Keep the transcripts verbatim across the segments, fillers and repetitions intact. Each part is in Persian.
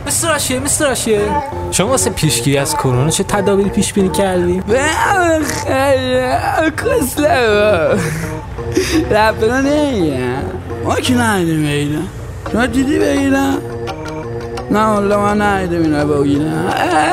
مستر راشیه مستر راشیه شما واسه پیشگیری از کرونا چه تدابیری پیش بینی کردی؟ خیلی کسله رفتنا نگیرم ما که نهیدیم بگیرم شما دیدی بگیرم؟ نه والله من نهیدیم اینه بگیرم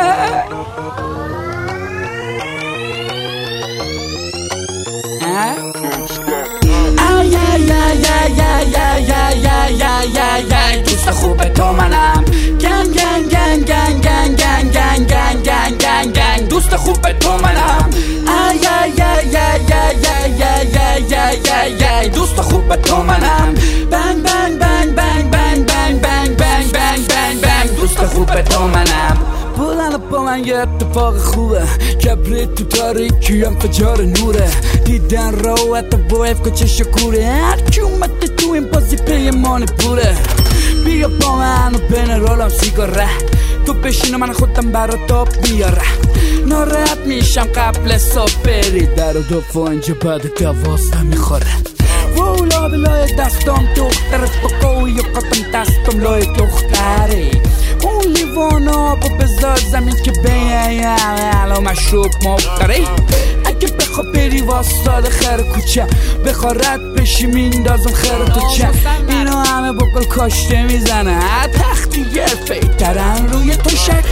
دوست خوب تو منم گنگ گنگ گنگ گنگ گنگ گنگ گنگ گنگ گنگ گنگ گنگ دوست خوب تو منم ای ای ای ای ای ای ای دوست خوب تو منم بنگ بنگ بنگ بنگ بنگ بنگ بنگ بنگ بنگ بنگ بنگ دوست خوب تو منم بودن با من یه اتفاق خوبه کبریت تو تاریکی انفجار نوره دیدن روحت وایف کچه شکوره هر کی اومده تو این بازی پی مانی پوره بیا با من و بین رولم سیگاره تو بشین و من خودم برا تو بیاره ناراحت میشم قبل صبح بری در و دو فانجا بعد دوازده میخوره وولا بلای دستم دخترت بقوی و قطم دستم لای دختری اون لیوانا با بذار زمین که بیم الان مشروب مفتری اگه بخوا بری واسطاد خیر کوچه بخوا رد بشی میندازم خیر تو چه اینو همه با گل کاشته میزنه تختی یه فیترن روی تو شک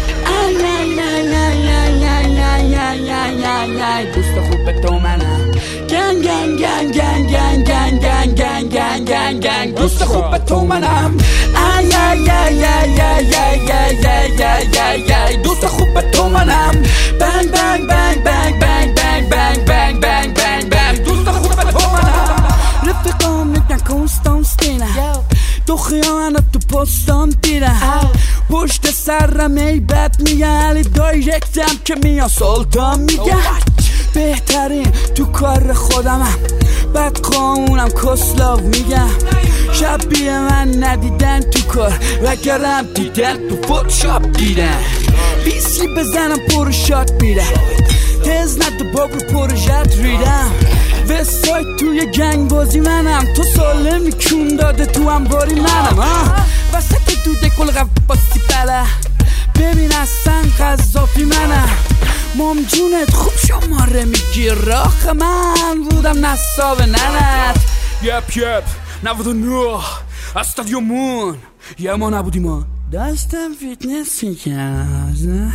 دوست خوب تو منم گنگ گنگ گنگ گنگ گنگ گنگ گنگ گنگ گنگ گنگ گنگ دوست خوب تو منم ای ای ای ای ای ای ای ای دوست خوب تو منم بنگ بنگ بنگ بنگ بنگ بنگ بنگ بنگ بنگ بنگ بنگ دوست خوب تو منم رفیقام میگن کنستانتینه تو خیانت تو پستان دیرم پشت سرم ای بد میگه علی دایرکتم که میان سلطان میگه بهترین تو کار خودمم بد قانونم کسلاو میگم شبیه من ندیدن تو کار وگرم دیدن تو فوتشاپ دیدن بیسی بزنم پروشات میره تز نده بابر پروژت ریدم وستایت توی گنگ بازی منم تو سالمی کون داده تو هم باری منم وسط دوده کل غواصی بله ببین اصلا قذافی منم مام جونت خوب شماره میگی راخ من بودم نصاب ننت یپ یپ نود و نه استادیومون یه ما نبودی ما داشتم فیتنس میکنم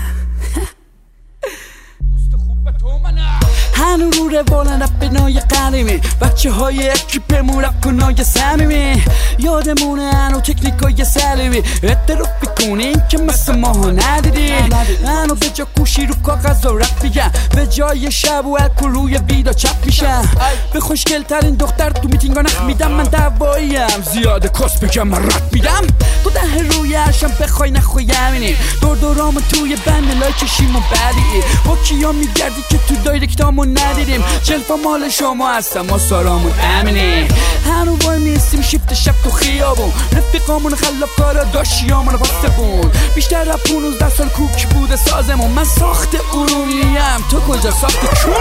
هنو رو روان رپ بنای قدیمی بچه های اکیپمون رپ کنای سمیمی یادمونه هنو تکنیکای سلیمی اعتراف بکنین که مثل ماها ندیدی هنو به جا کوشی رو کاغذ و رپ بگم به جای شب و الکل روی ویدا چپ میشم به خوشگل ترین دختر تو میتینگا نخ میدم من دواییم زیاده کس بگم من رپ میدم تو ده روی عرشم بخوای نخوی همینی دور دورام توی بند لای کشیم و بدی با کیا میگردی که تو دایرکتامون ندیدیم جلفا مال شما هستم ما سارامون امینی هنو وای میستیم شیفت شب تو خیابون رفیقامون خلاف کارا داشیامون واسه بون بیشتر را پونوزده سال کوک بوده سازمون من ساخت ارومیم تو کجا ساخت چون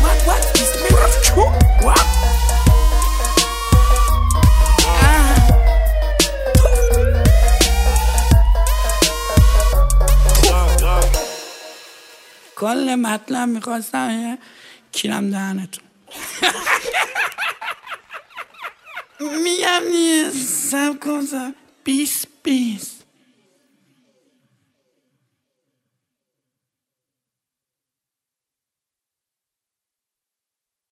کل مطلب میخواستم کیرم دهنتون میگم نیست سب کن سب بیس بیس